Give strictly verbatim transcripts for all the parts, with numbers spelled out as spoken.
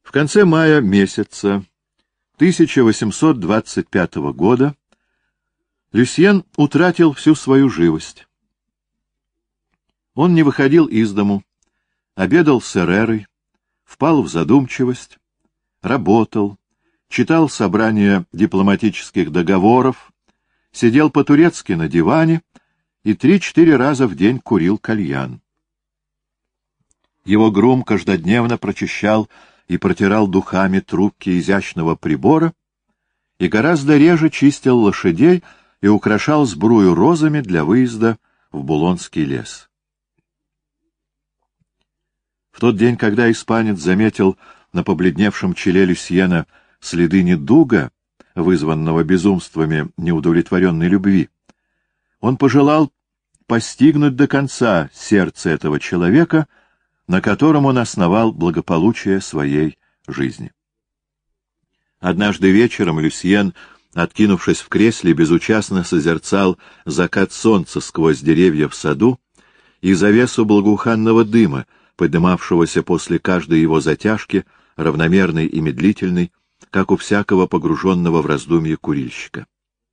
В конце мая месяца тысяча восемьсот двадцать пятого года Люсьен утратил всю свою живость. Он не выходил из дому, обедал с Эррерой, впал в задумчивость, работал, читал собрания дипломатических договоров, сидел по-турецки на диване и три-четыре раза в день курил кальян. Его грум каждодневно прочищал и протирал духами трубки изящного прибора и гораздо реже чистил лошадей и украшал сбрую розами для выезда в Булонский лес. В тот день, когда испанец заметил на побледневшем челе Люсьена следы недуга, вызванного безумствами неудовлетворенной любви, он пожелал постигнуть до конца сердце этого человека, на котором он основал благополучие своей жизни. Однажды вечером Люсьен, откинувшись в кресле, безучастно созерцал закат солнца сквозь деревья в саду и завесу благоуханного дыма, поднимавшегося после каждой его затяжки, равномерной и медлительной, как у всякого погруженного в раздумье курильщика.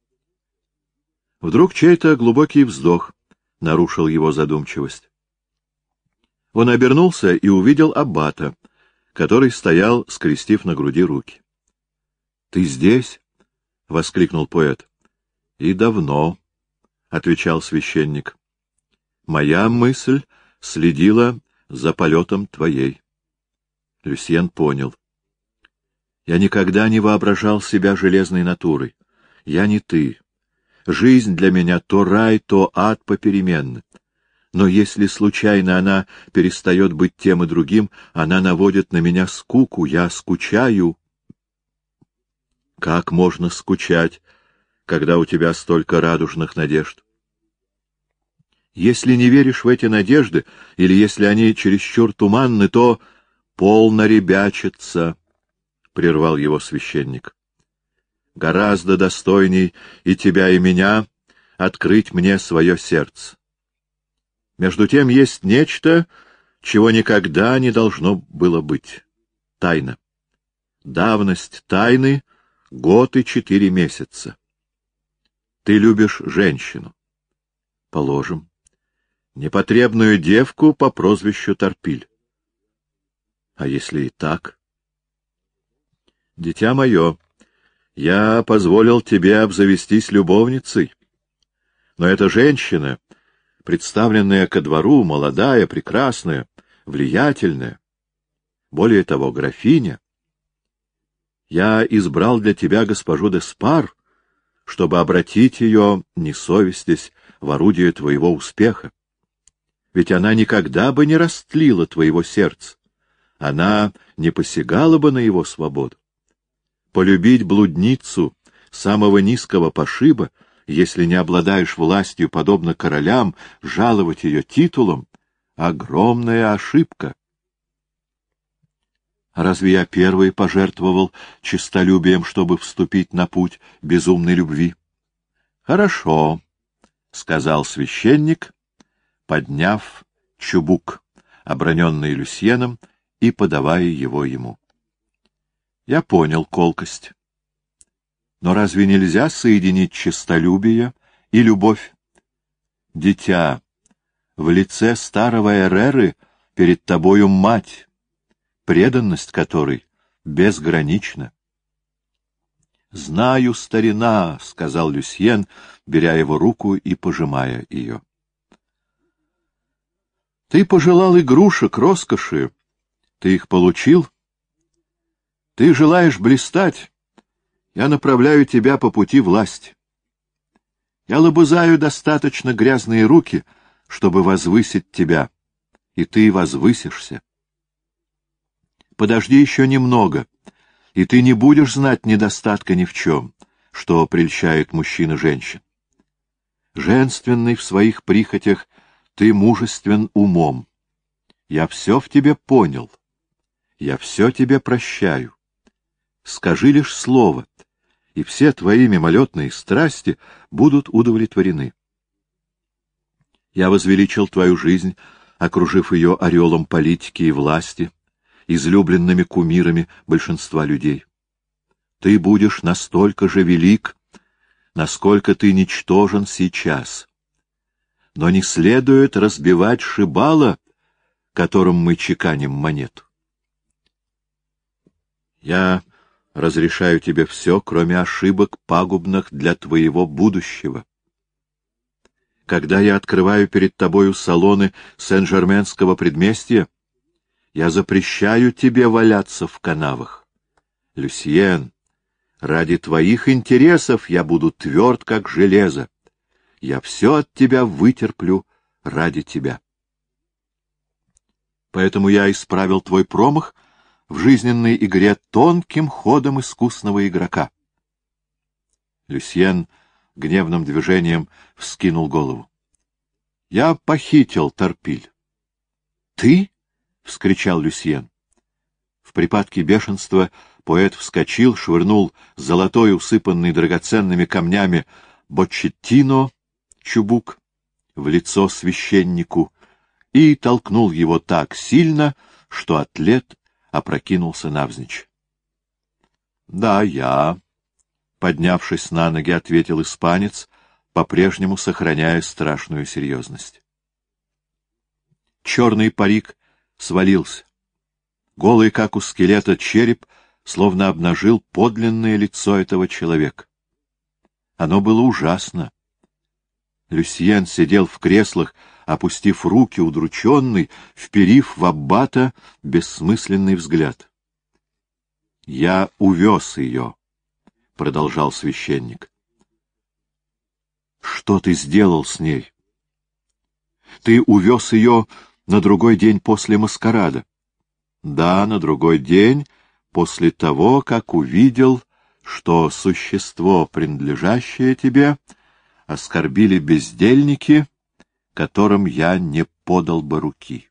Вдруг чей-то глубокий вздох нарушил его задумчивость. Он обернулся и увидел аббата, который стоял, скрестив на груди руки. — Ты здесь? — воскликнул поэт. — И давно, — отвечал священник. — Моя мысль следила за полетом твоей. Люсьен понял. Я никогда не воображал себя железной натурой. Я не ты. Жизнь для меня то рай, то ад попеременно. Но если случайно она перестает быть тем и другим, она наводит на меня скуку, я скучаю. Как можно скучать, когда у тебя столько радужных надежд? Если не веришь в эти надежды, или если они чересчур туманны, то полно ребячиться, — прервал его священник. Гораздо достойней и тебя, и меня открыть мне свое сердце. Между тем есть нечто, чего никогда не должно было быть. Тайна. Давность тайны — год и четыре месяца. Ты любишь женщину. Положим. Непотребную девку по прозвищу Торпиль. А если и так? Дитя мое, я позволил тебе обзавестись любовницей. Но эта женщина, представленная ко двору, молодая, прекрасная, влиятельная, более того, графиня, я избрал для тебя госпожу де Спар, чтобы обратить ее, не совестясь, в орудие твоего успеха. Ведь она никогда бы не растлила твоего сердца, она не посягала бы на его свободу. Полюбить блудницу самого низкого пошиба, если не обладаешь властью, подобно королям, жаловать ее титулом — огромная ошибка. Разве я первый пожертвовал честолюбием, чтобы вступить на путь безумной любви? — Хорошо, — сказал священник, подняв чубук, оброненный Люсьеном, и подавая его ему. Я понял колкость. Но разве нельзя соединить честолюбие и любовь? Дитя, в лице старого Эрреры перед тобою мать, преданность которой безгранична. — Знаю, старина, — сказал Люсьен, беря его руку и пожимая ее. — Ты пожелал игрушек, роскоши. Ты их получил? Ты желаешь блистать? Я направляю тебя по пути власти. Я лобызаю достаточно грязные руки, чтобы возвысить тебя, и ты возвысишься. Подожди еще немного, и ты не будешь знать недостатка ни в чем, что прельщает мужчин и женщин. Женственный в своих прихотях, ты мужествен умом. Я все в тебе понял. Я все тебе прощаю. Скажи лишь слово, и все твои мимолетные страсти будут удовлетворены. Я возвеличил твою жизнь, окружив ее ореолом политики и власти, излюбленными кумирами большинства людей. Ты будешь настолько же велик, насколько ты ничтожен сейчас. Но не следует разбивать шибало, которым мы чеканим монету. Я разрешаю тебе все, кроме ошибок, пагубных для твоего будущего. Когда я открываю перед тобою салоны Сен-Жерменского предместья, я запрещаю тебе валяться в канавах. Люсьен, ради твоих интересов я буду тверд, как железо. Я все от тебя вытерплю ради тебя. Поэтому я исправил твой промах в жизненной игре тонким ходом искусного игрока. Люсьен гневным движением вскинул голову. — Я похитил Торпиль. — Ты? — вскричал Люсьен. В припадке бешенства поэт вскочил, швырнул золотой, усыпанный драгоценными камнями, бочеттино, чубук, в лицо священнику и толкнул его так сильно, что атлет опрокинулся навзничь. — Да, я, — поднявшись на ноги, ответил испанец, по-прежнему сохраняя страшную серьезность. Черный парик свалился. Голый, как у скелета, череп словно обнажил подлинное лицо этого человека. Оно было ужасно. Люсьен сидел в креслах, опустив руки, удрученный, вперив в аббата бессмысленный взгляд. — Я увез ее, — продолжал священник. — Что ты сделал с ней? — Ты увез ее на другой день после маскарада. — Да, на другой день после того, как увидел, что существо, принадлежащее тебе, оскорбили бездельники, которым я не подал бы руки.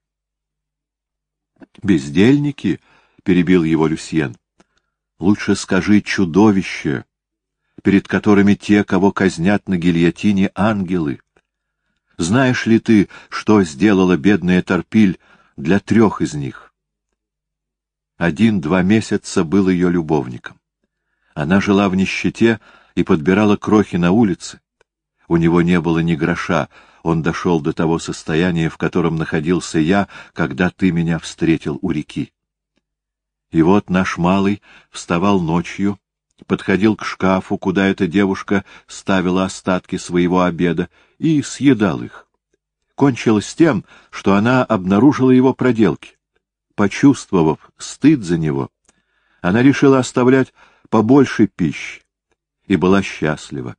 — Бездельники? — перебил его Люсьен. — Лучше скажи чудовище, перед которыми те, кого казнят на гильотине, ангелы. Знаешь ли ты, что сделала бедная Торпиль для трех из них? Один-два месяца был ее любовником. Она жила в нищете и подбирала крохи на улице. У него не было ни гроша, он дошел до того состояния, в котором находился я, когда ты меня встретил у реки. И вот наш малый вставал ночью, подходил к шкафу, куда эта девушка ставила остатки своего обеда, и съедал их. Кончилось тем, что она обнаружила его проделки. Почувствовав стыд за него, она решила оставлять побольше пищи и была счастлива.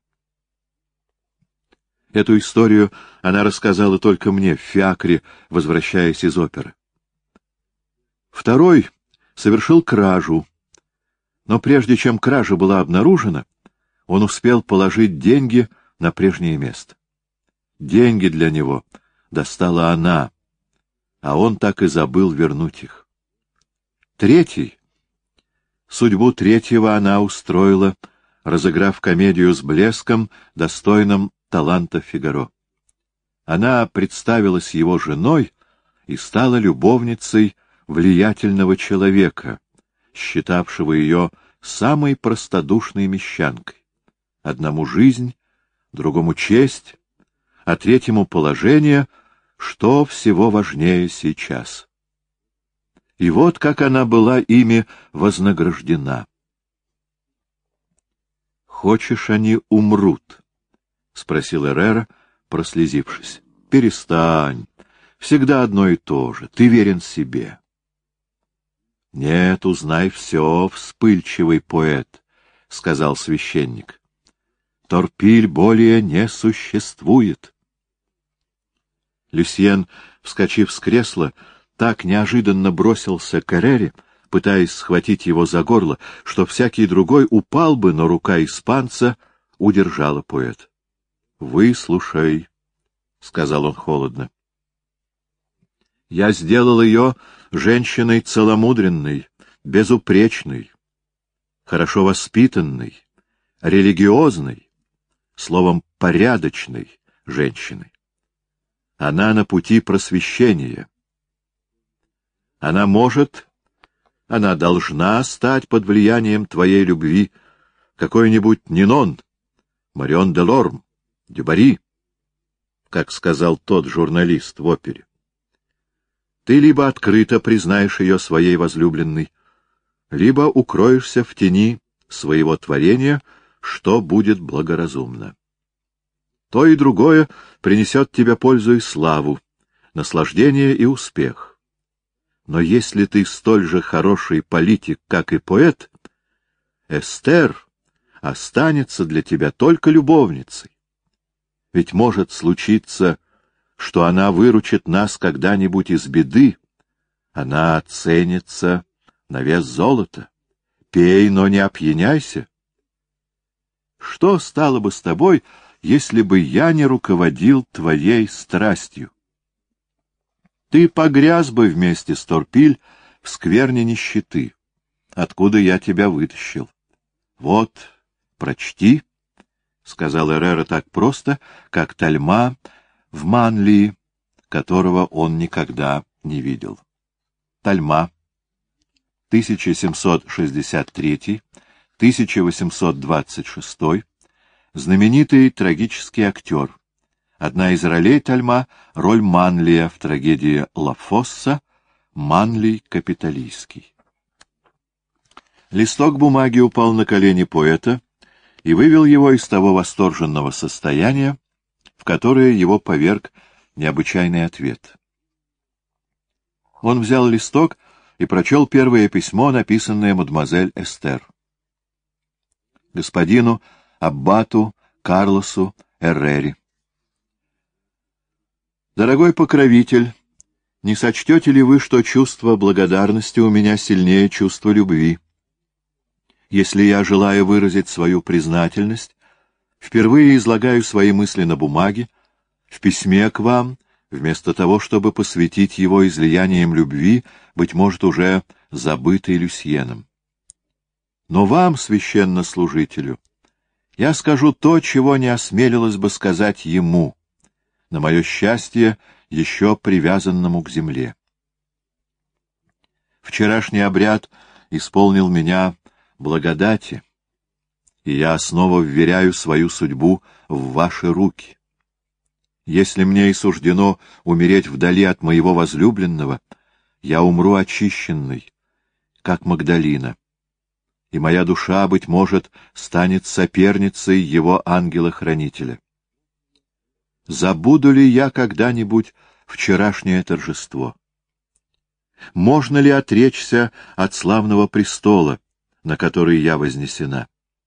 Эту историю она рассказала только мне в фиакре, возвращаясь из оперы. Второй совершил кражу, но прежде чем кража была обнаружена, он успел положить деньги на прежнее место. Деньги для него достала она, а он так и забыл вернуть их. Третий. Судьбу третьего она устроила, разыграв комедию с блеском, достойным таланта Фигаро. Она представилась его женой и стала любовницей влиятельного человека, считавшего ее самой простодушной мещанкой. Одному жизнь, другому честь, а третьему положение, что всего важнее сейчас. И вот как она была ими вознаграждена. — Хочешь, они умрут? — спросил Эррера, прослезившись. — Перестань. Всегда одно и то же. Ты верен себе. — Нет, узнай все, вспыльчивый поэт, — сказал священник. — Торпиль более не существует. Люсьен, вскочив с кресла, так неожиданно бросился к Эррере, пытаясь схватить его за горло, что всякий другой упал бы, но рука испанца удержала поэта. — Выслушай, — сказал он холодно. — Я сделал ее женщиной целомудренной, безупречной, хорошо воспитанной, религиозной, словом, порядочной женщиной. Она на пути просвещения. Она может Она должна стать под влиянием твоей любви какой-нибудь Нинон, Марион де Лорм, Дюбари, как сказал тот журналист в опере. Ты либо открыто признаешь ее своей возлюбленной, либо укроешься в тени своего творения, что будет благоразумно. То и другое принесет тебе пользу и славу, наслаждение и успех. Но если ты столь же хороший политик, как и поэт, Эстер останется для тебя только любовницей. Ведь может случиться, что она выручит нас когда-нибудь из беды. Она ценится на вес золота. Пей, но не опьяняйся. Что стало бы с тобой, если бы я не руководил твоей страстью? Ты погряз бы вместе с Торпиль в скверне нищеты, откуда я тебя вытащил. Вот, прочти, — сказал Эррера так просто, как Тальма в Манлии, которого он никогда не видел. Тальма, тысяча семьсот шестьдесят третий — тысяча восемьсот двадцать шестой, знаменитый трагический актер. Одна из ролей Тальма — роль Манлия в трагедии Ла Фосса «Манлий капиталистский». Листок бумаги упал на колени поэта и вывел его из того восторженного состояния, в которое его поверг необычайный ответ. Он взял листок и прочел первое письмо, написанное мадемуазель Эстер. Господину аббату Карлосу Эррере. Дорогой покровитель, не сочтете ли вы, что чувство благодарности у меня сильнее чувства любви? Если я желаю выразить свою признательность, впервые излагаю свои мысли на бумаге, в письме к вам, вместо того, чтобы посвятить его излиянием любви, быть может, уже забытой Люсьеном. Но вам, священнослужителю, я скажу то, чего не осмелилась бы сказать ему, на мое счастье, еще привязанному к земле. Вчерашний обряд исполнил меня благодати, и я снова вверяю свою судьбу в ваши руки. Если мне и суждено умереть вдали от моего возлюбленного, я умру очищенный, как Магдалина, и моя душа, быть может, станет соперницей его ангела-хранителя. Забуду ли я когда-нибудь вчерашнее торжество? Можно ли отречься от славного престола, на который я вознесена?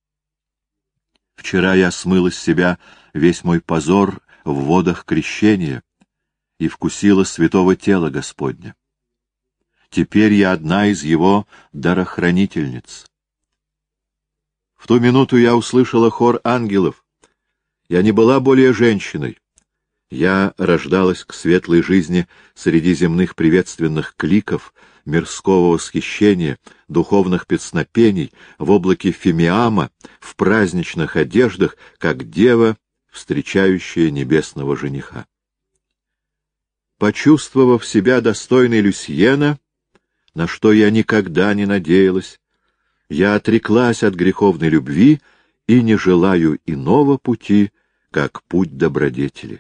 Вчера я смыла с себя весь мой позор в водах крещения и вкусила святого тела Господня. Теперь я одна из его дарохранительниц. В ту минуту я услышала хор ангелов. Я не была более женщиной. Я рождалась к светлой жизни среди земных приветственных кликов, мирского восхищения, духовных песнопений, в облаке фимиама, в праздничных одеждах, как дева, встречающая небесного жениха. Почувствовав себя достойной Люсьена, на что я никогда не надеялась, я отреклась от греховной любви и не желаю иного пути, как путь добродетели.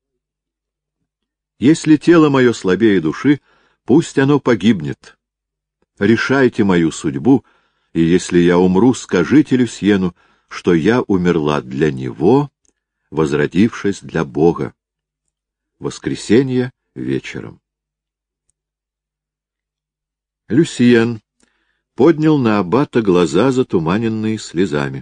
Если тело мое слабее души, пусть оно погибнет. Решайте мою судьбу, и если я умру, скажите Люсьену, что я умерла для него, возродившись для Бога. Воскресенье вечером. Люсьен поднял на аббата глаза, затуманенные слезами.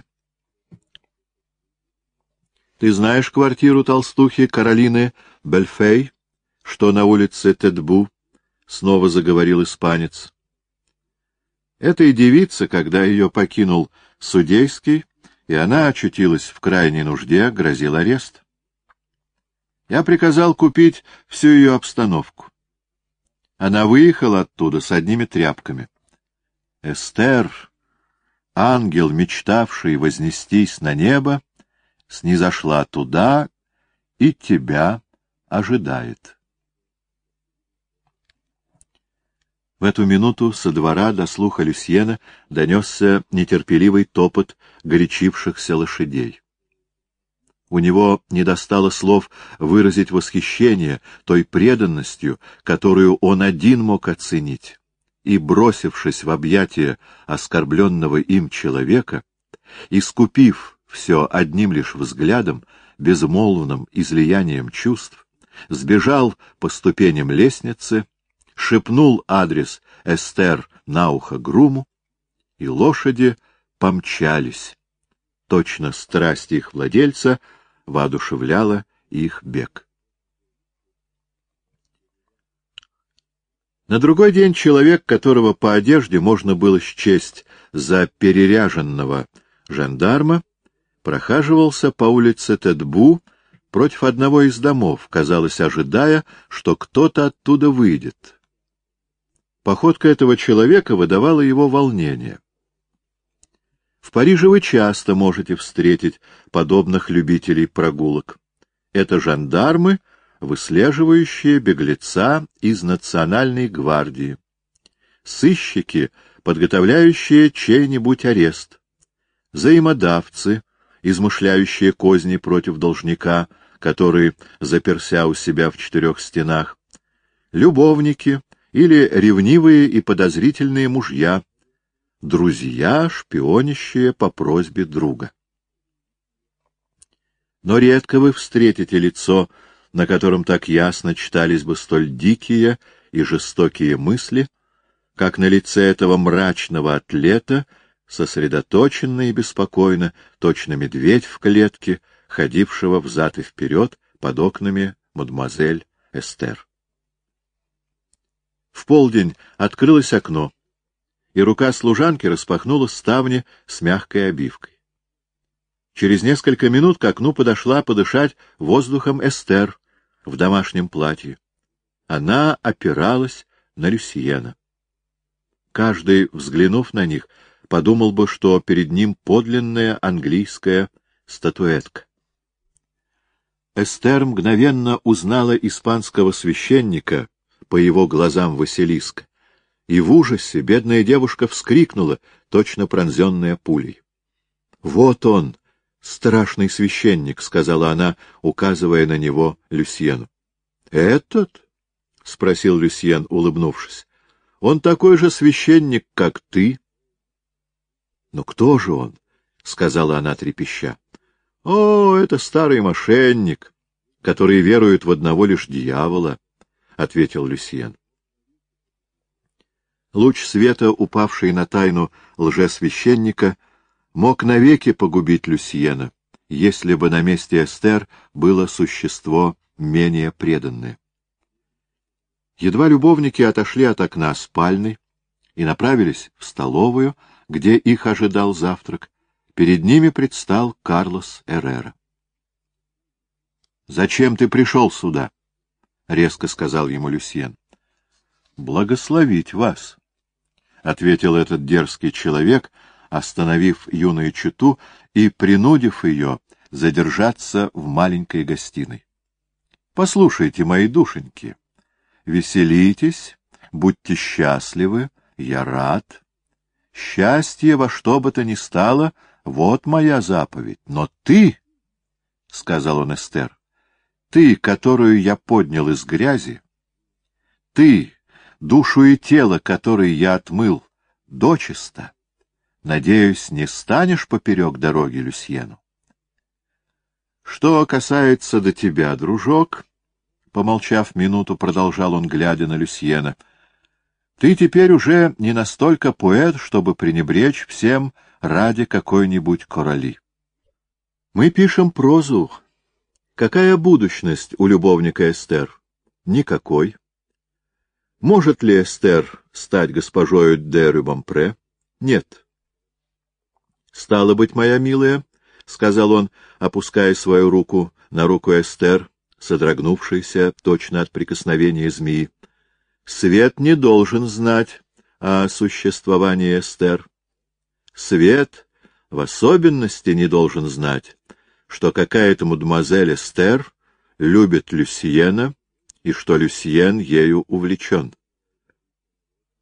— Ты знаешь квартиру толстухи Каролины Бельфей, что на улице Тетбу? — снова заговорил испанец. Этой девице, когда ее покинул судейский, и она очутилась в крайней нужде, грозил арест. Я приказал купить всю ее обстановку. Она выехала оттуда с одними тряпками. Эстер, ангел, мечтавший вознестись на небо, снизошла туда и тебя ожидает. В эту минуту со двора до слуха Люсьена донесся нетерпеливый топот горячившихся лошадей. У него недостало слов выразить восхищение той преданностью, которую он один мог оценить, и, бросившись в объятия оскорбленного им человека, искупив все одним лишь взглядом, безмолвным излиянием чувств, сбежал по ступеням лестницы, шепнул адрес Эстер на ухо груму, и лошади помчались. Точно страсть их владельца воодушевляла их бег. На другой день человек, которого по одежде можно было счесть за переряженного жандарма, прохаживался по улице Тетбу против одного из домов, казалось, ожидая, что кто-то оттуда выйдет. Походка этого человека выдавала его волнение. В Париже вы часто можете встретить подобных любителей прогулок. Это жандармы, выслеживающие беглеца из национальной гвардии, сыщики, подготовляющие чей-нибудь арест, взаимодавцы, измышляющие козни против должника, который заперся у себя в четырех стенах, любовники или ревнивые и подозрительные мужья, друзья, шпионящие по просьбе друга. Но редко вы встретите лицо, на котором так ясно читались бы столь дикие и жестокие мысли, как на лице этого мрачного атлета, сосредоточенно и беспокойно, точно медведь в клетке, ходившего взад и вперед под окнами мадемуазель Эстер. В полдень открылось окно, и рука служанки распахнула ставни с мягкой обивкой. Через несколько минут к окну подошла подышать воздухом Эстер в домашнем платье. Она опиралась на Люсьена. Каждый, взглянув на них, подумал бы, что перед ним подлинная английская статуэтка. Эстер мгновенно узнала испанского священника по его глазам Василиска, и в ужасе бедная девушка вскрикнула, точно пронзенная пулей. — Вот он, страшный священник, — сказала она, указывая на него Люсьену. — Этот? — спросил Люсьен, улыбнувшись. — Он такой же священник, как ты. — Но кто же он? — сказала она трепеща. — О, это старый мошенник, который верует в одного лишь дьявола, — ответил Люсьен. Луч света, упавший на тайну лжесвященника, мог навеки погубить Люсьена, если бы на месте Эстер было существо менее преданное. Едва любовники отошли от окна спальни и направились в столовую, где их ожидал завтрак, перед ними предстал Карлос Эррера. — Зачем ты пришел сюда? — резко сказал ему Люсьен. — Благословить вас, — ответил этот дерзкий человек, остановив юную чету и принудив ее задержаться в маленькой гостиной. — Послушайте, мои душеньки, веселитесь, будьте счастливы, я рад. Счастье во что бы то ни стало, вот моя заповедь. Но ты, — сказал он Эстер, — ты, которую я поднял из грязи, ты, душу и тело, которые я отмыл дочисто, надеюсь, не станешь поперек дороги Люсьену. Что касается до тебя, дружок, — помолчав минуту, продолжал он, глядя на Люсьена, — ты теперь уже не настолько поэт, чтобы пренебречь всем ради какой-нибудь короли. Мы пишем прозу. Какая будущность у любовника Эстер? Никакой. Может ли Эстер стать госпожою де Рюбампре? Нет. Стало быть, моя милая, — сказал он, опуская свою руку на руку Эстер, содрогнувшейся точно от прикосновения змеи, — свет не должен знать о существовании Эстер. Свет в особенности не должен знать, что какая-то мадемуазель Эстер любит Люсьена и что Люсьен ею увлечен.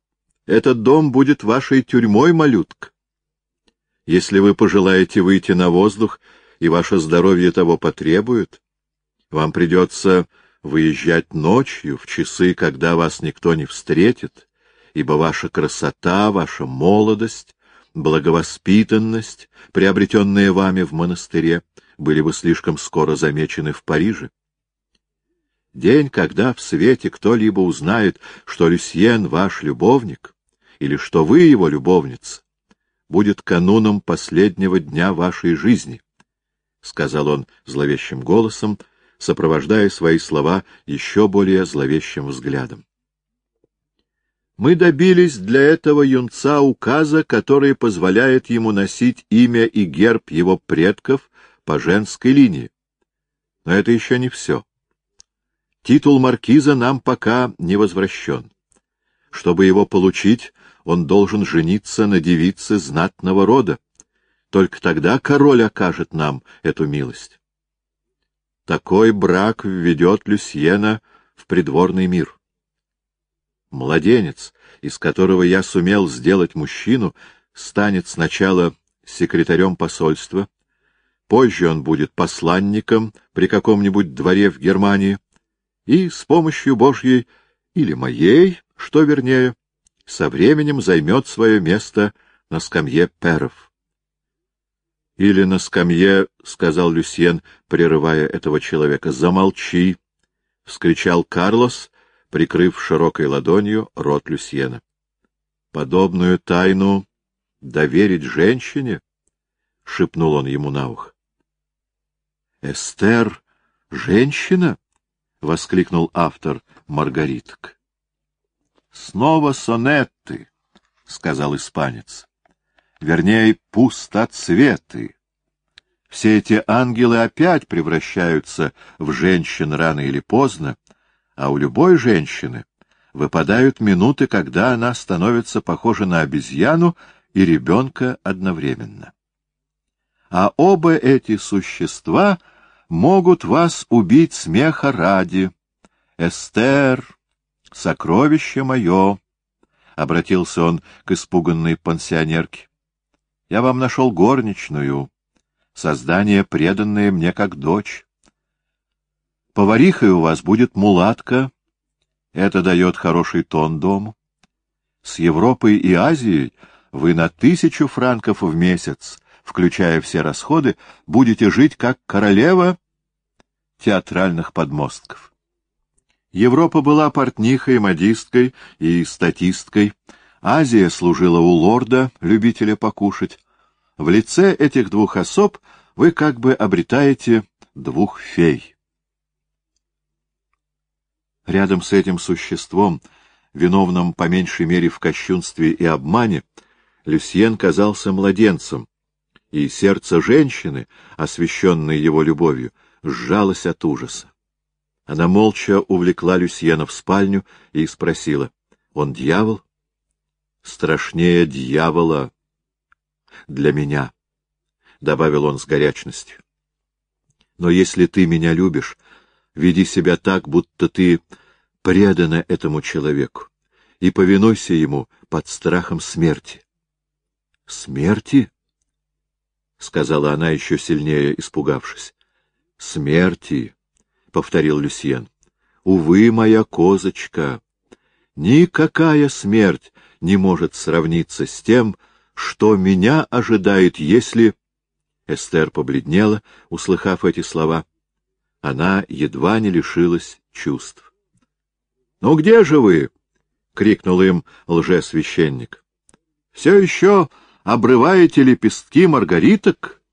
Этот дом будет вашей тюрьмой, малютка. Если вы пожелаете выйти на воздух, и ваше здоровье того потребует, вам придется выезжать ночью, в часы, когда вас никто не встретит, ибо ваша красота, ваша молодость, благовоспитанность, приобретенные вами в монастыре, были бы слишком скоро замечены в Париже. День, когда в свете кто-либо узнает, что Люсьен ваш любовник, или что вы его любовница, будет кануном последнего дня вашей жизни, — сказал он зловещим голосом, сопровождая свои слова еще более зловещим взглядом. Мы добились для этого юнца указа, который позволяет ему носить имя и герб его предков по женской линии. Но это еще не все. Титул маркиза нам пока не возвращен. Чтобы его получить, он должен жениться на девице знатного рода. Только тогда король окажет нам эту милость. Такой брак введет Люсьена в придворный мир. Младенец, из которого я сумел сделать мужчину, станет сначала секретарем посольства, позже он будет посланником при каком-нибудь дворе в Германии, и с помощью Божьей или моей, что вернее, со временем займет свое место на скамье пэров. — Или на скамье, — сказал Люсьен, прерывая этого человека. — Замолчи! — вскричал Карлос, прикрыв широкой ладонью рот Люсьена. — Подобную тайну доверить женщине? — шепнул он ему на ухо. — Эстер — женщина? — воскликнул автор Маргариток. — Снова сонеты, — сказал испанец. — Вернее, пустоцветы. Все эти ангелы опять превращаются в женщин рано или поздно, а у любой женщины выпадают минуты, когда она становится похожа на обезьяну и ребенка одновременно. А оба эти существа могут вас убить смеха ради. Эстер, сокровище мое, — обратился он к испуганной пансионерке, — я вам нашел горничную, создание, преданное мне как дочь. Поварихой у вас будет мулатка, это дает хороший тон дому. С Европой и Азией вы на тысячу франков в месяц, включая все расходы, будете жить как королева театральных подмостков. Европа была портнихой, модисткой и статисткой, Азия служила у лорда, любителя покушать. В лице этих двух особ вы как бы обретаете двух фей. Рядом с этим существом, виновным по меньшей мере в кощунстве и обмане, Люсьен казался младенцем, и сердце женщины, освященной его любовью, сжалось от ужаса. Она молча увлекла Люсьена в спальню и спросила: — Он дьявол? — Страшнее дьявола для меня, — добавил он с горячностью. — Но если ты меня любишь, веди себя так, будто ты предана этому человеку, и повинуйся ему под страхом смерти. — Смерти? — сказала она, еще сильнее испугавшись. — Смерти, — повторил Люсьен. — Увы, моя козочка, никакая смерть не может сравниться с тем, что меня ожидает, если... Эстер побледнела, услыхав эти слова. Она едва не лишилась чувств. — Ну где же вы? — крикнул им лжесвященник. — Все еще обрываете лепестки маргариток?